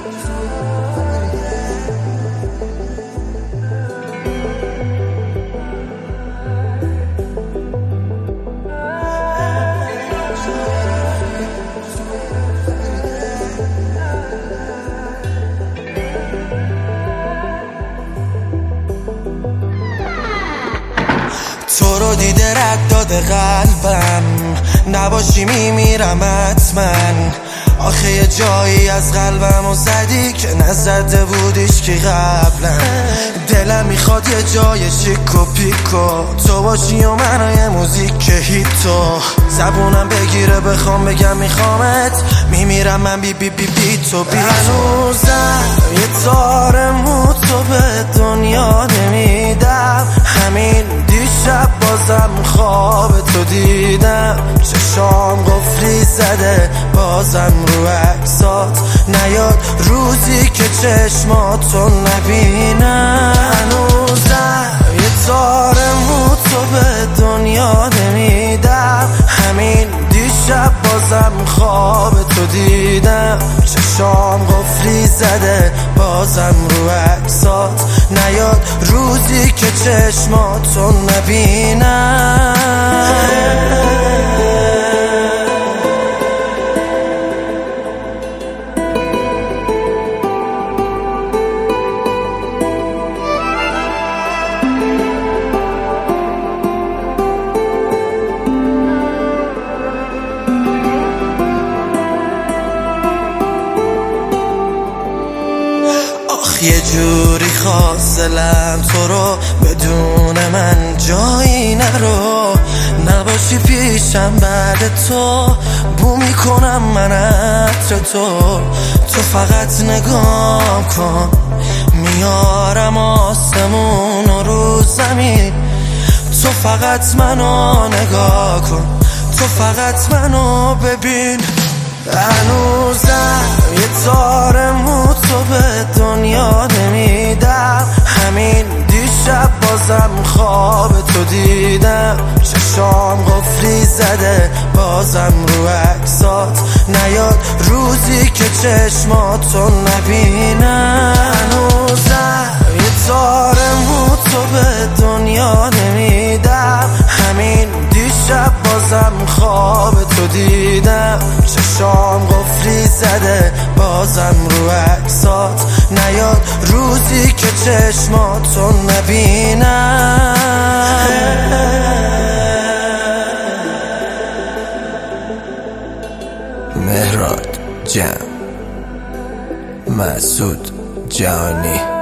تو رو دیده رد داده قلبم، نباشی میمیرم حتما. آخه یه جایی از قلبمو زدی که نزده بودیش که قبلا. دلم میخواد یه جای شیک و پیکو تو باشی و منو موزیک هیتو. زبونم بگیره بخوام بگم میخوامت، میمیرم من بی بی بی بی تو بی. هنوزم یه تار مو تو به دنیا نمیدم، همین دیشب بازم خواب تو دیدم. چشام قفلی زده بازم رو عکسات نیاد روزی که چشماتو نبینم. هنوزم یه تار مو تو به دنیا نمیدم، همین دیشب بازم خواب تو دیدم. چشام قفلی زده بازم رو عکسات نیاد روزی که چشماتو نبینم. یه جوری خواستلم تو رو بدون من جایی نرو. نباشی پیشم بعد تو بو میکنم من عطر تو فقط نگاه کن، میارم آسمون و رو زمین. تو فقط منو نگاه کن، تو فقط منو ببین. هنوزم یه تار مو تو به دنیا نمیدم، همین دیشب بازم خواب تو دیدم. چشام قفلی زده بازم رو عکسات نیاد روزی که چشماتو نبینم. هنوزم یه تار مو تو به دنیا نمیدم، همین دیشب بازم خواب تو دیدم. چشام قفلی زده بازم رو عکسات نیاد روزی که چشماتو نبینم. مهراد جمع، مسعود جهانی.